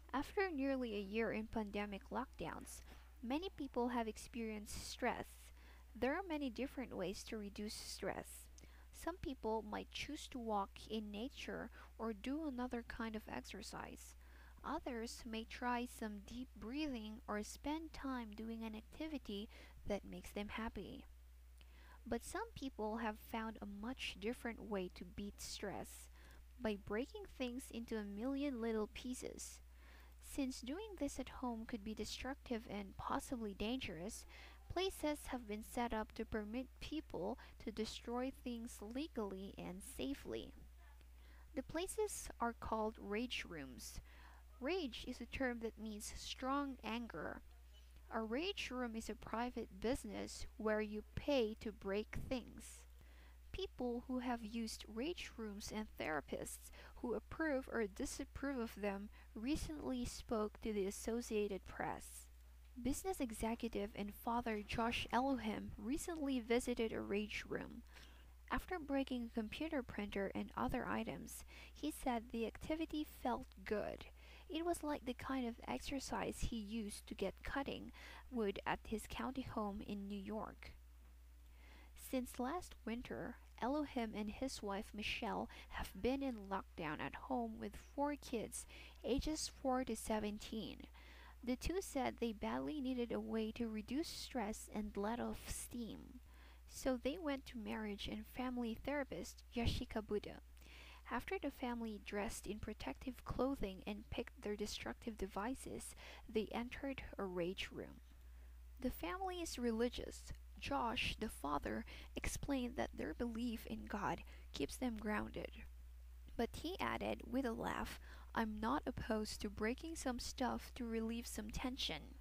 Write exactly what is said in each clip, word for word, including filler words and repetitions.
After nearly a year in pandemic lockdowns, many people have experienced stress. There are many different ways to reduce stress. Some people might choose to walk in nature or do another kind of exercise. Others may try some deep breathing or spend time doing an activity that makes them happy. But some people have found a much different way to beat stress by breaking things into a million little pieces. Since doing this at home could be destructive and possibly dangerous, places have been set up to permit people to destroy things legally and safely. The places are called rage rooms. Rage is a term that means strong anger. A rage room is a private business where you pay to break things. People who have used rage rooms and therapists who approve or disapprove of them recently spoke to the Associated Press. Business executive and father Josh Elohim recently visited a rage room. After breaking a computer printer and other items, he said the activity felt good. It was like the kind of exercise he used to get cutting wood at his county home in New York. Since last winter, Elohim and his wife Michelle have been in lockdown at home with four kids, ages four to seventeen. The two said they badly needed a way to reduce stress and let off steam. So they went to marriage and family therapist Yashika Buddha. After the family dressed in protective clothing and picked their destructive devices, they entered a rage room. The family is religious. Josh, the father, explained that their belief in God keeps them grounded. But he added with a laugh, I'm not opposed to breaking some stuff to relieve some tension.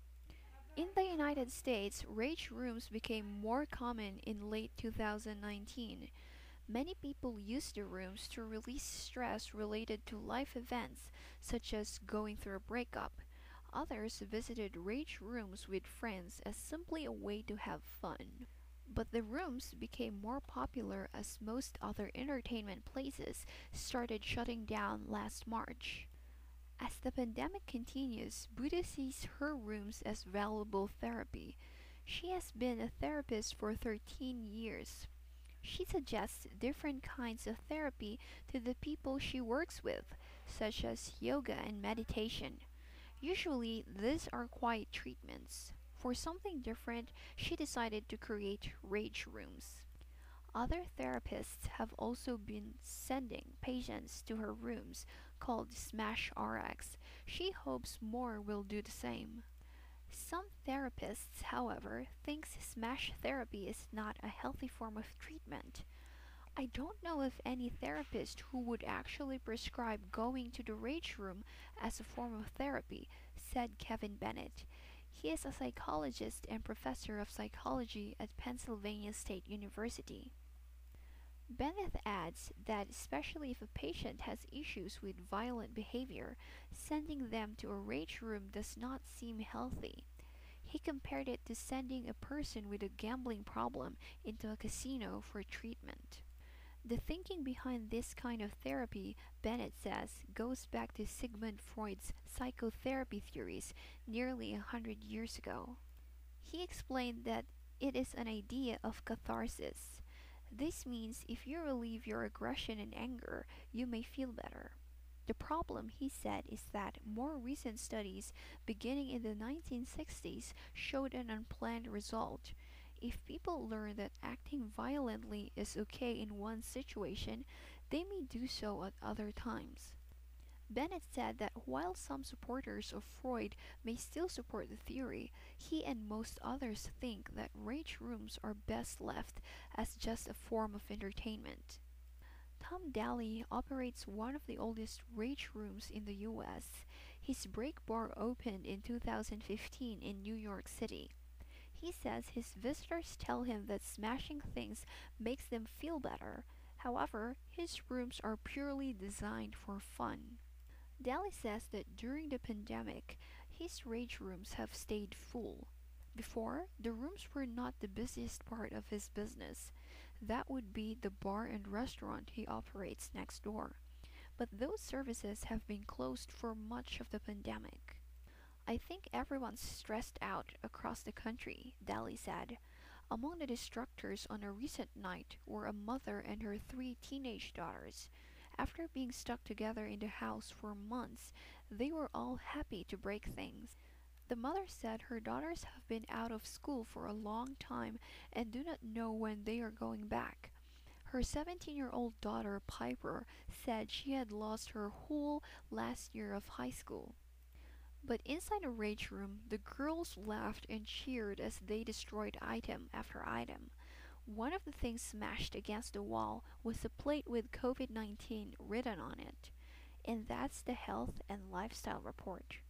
In the United States, rage rooms became more common in late two thousand nineteen. Many people use the rooms to release stress related to life events, such as going through a breakup. Others visited rage rooms with friends as simply a way to have fun. But the rooms became more popular as most other entertainment places started shutting down last March. As the pandemic continues, Buddha sees her rooms as valuable therapy. She has been a therapist for thirteen years. She suggests different kinds of therapy to the people she works with, such as yoga and meditation. Usually, these are quiet treatments. For something different, she decided to create rage rooms. Other therapists have also been sending patients to her rooms, called Smash R X. She hopes more will do the same. Some therapists, however, think smash therapy is not a healthy form of treatment. I don't know of any therapist who would actually prescribe going to the rage room as a form of therapy, said Kevin Bennett. He is a psychologist and professor of psychology at Pennsylvania State University. Bennett adds that especially if a patient has issues with violent behavior, sending them to a rage room does not seem healthy. He compared it to sending a person with a gambling problem into a casino for treatment. The thinking behind this kind of therapy, Bennett says, goes back to Sigmund Freud's psychotherapy theories nearly a hundred years ago. He explained that it is an idea of catharsis. This means if you relieve your aggression and anger, you may feel better. The problem, he said, is that more recent studies beginning in the nineteen sixties showed an unplanned result. If people learn that acting violently is okay in one situation, they may do so at other times. Bennett said that while some supporters of Freud may still support the theory, he and most others think that rage rooms are best left as just a form of entertainment. Tom Daly operates one of the oldest rage rooms in the U S. His break bar opened in two thousand fifteen in New York City. He says his visitors tell him that smashing things makes them feel better. However, his rooms are purely designed for fun. Daly says that during the pandemic, his rage rooms have stayed full. Before, the rooms were not the busiest part of his business. That would be the bar and restaurant he operates next door. but those services have been closed for much of the pandemic. I think everyone's stressed out across the country, Daly said. Among the instructors on a recent night were a mother and her three teenage daughters. After being stuck together in the house for months, they were all happy to break things. The mother said her daughters have been out of school for a long time and do not know when they are going back. Her seventeen year old daughter Piper said she had lost her whole last year of high school. But inside the rage room, the girls laughed and cheered as they destroyed item after item. One of the things smashed against the wall was a plate with COVID nineteen written on it. And that's the Health and Lifestyle Report.